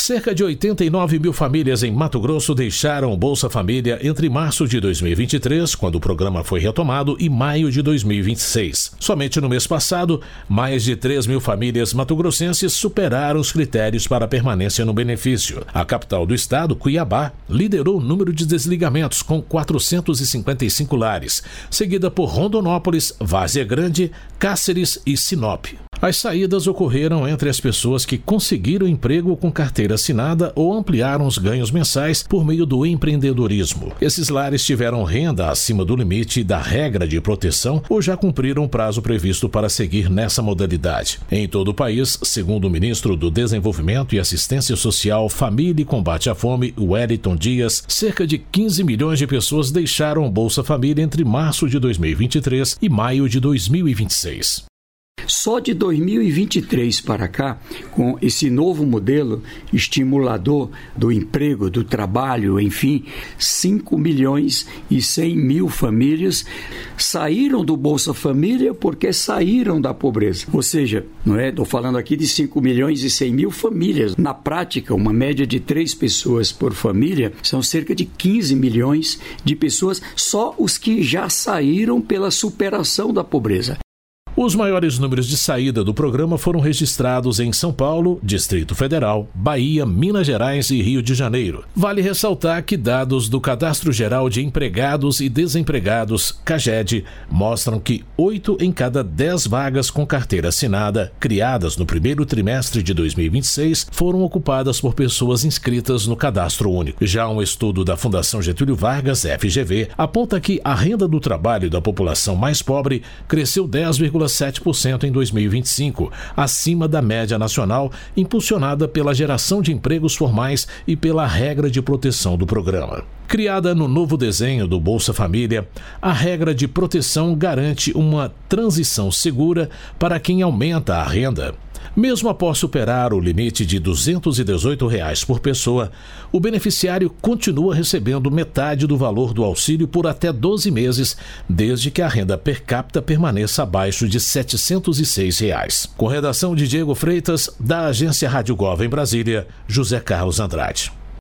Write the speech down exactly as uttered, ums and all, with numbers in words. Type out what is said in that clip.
Cerca de oitenta e nove mil famílias em Mato Grosso deixaram o Bolsa Família entre março de dois mil e vinte e três, quando o programa foi retomado, e maio de dois mil e vinte e seis. Somente no mês passado, mais de três mil famílias mato-grossenses superaram os critérios para permanência no benefício. A capital do estado, Cuiabá, liderou o número de desligamentos com quatrocentos e cinquenta e cinco lares, seguida por Rondonópolis, Várzea Grande, Cáceres e Sinop. As saídas ocorreram entre as pessoas que conseguiram emprego com carteira assinada ou ampliaram os ganhos mensais por meio do empreendedorismo. Esses lares tiveram renda acima do limite da regra de proteção ou já cumpriram o prazo previsto para seguir nessa modalidade. Em todo o país, segundo o ministro do Desenvolvimento e Assistência Social, Família e Combate à Fome, Wellington Dias, cerca de quinze milhões de pessoas deixaram o Bolsa Família entre março de dois mil e vinte e três e maio de dois mil e vinte e seis. Só de dois mil e vinte e três para cá, com esse novo modelo estimulador do emprego, do trabalho, enfim, cinco milhões e cem mil famílias saíram do Bolsa Família porque saíram da pobreza. Ou seja, não é? Estou falando aqui de cinco milhões e cem mil famílias. Na prática, uma média de três pessoas por família, são cerca de quinze milhões de pessoas, só os que já saíram pela superação da pobreza. Os maiores números de saída do programa foram registrados em São Paulo, Distrito Federal, Bahia, Minas Gerais e Rio de Janeiro. Vale ressaltar que dados do Cadastro Geral de Empregados e Desempregados, CAGED, mostram que oito em cada dez vagas com carteira assinada, criadas no primeiro trimestre de dois mil e vinte e seis, foram ocupadas por pessoas inscritas no Cadastro Único. Já um estudo da Fundação Getúlio Vargas, F G V, aponta que a renda do trabalho da população mais pobre cresceu dez vírgula sete por cento em dois mil e vinte e cinco, acima da média nacional, impulsionada pela geração de empregos formais e pela regra de proteção do programa. Criada no novo desenho do Bolsa Família, a regra de proteção garante uma transição segura para quem aumenta a renda. Mesmo após superar o limite de duzentos e dezoito reais por pessoa, o beneficiário continua recebendo metade do valor do auxílio por até doze meses, desde que a renda per capita permaneça abaixo de setecentos e seis reais. Com redação de Diego Freitas, da agência Rádio Gov em Brasília, José Carlos Andrade.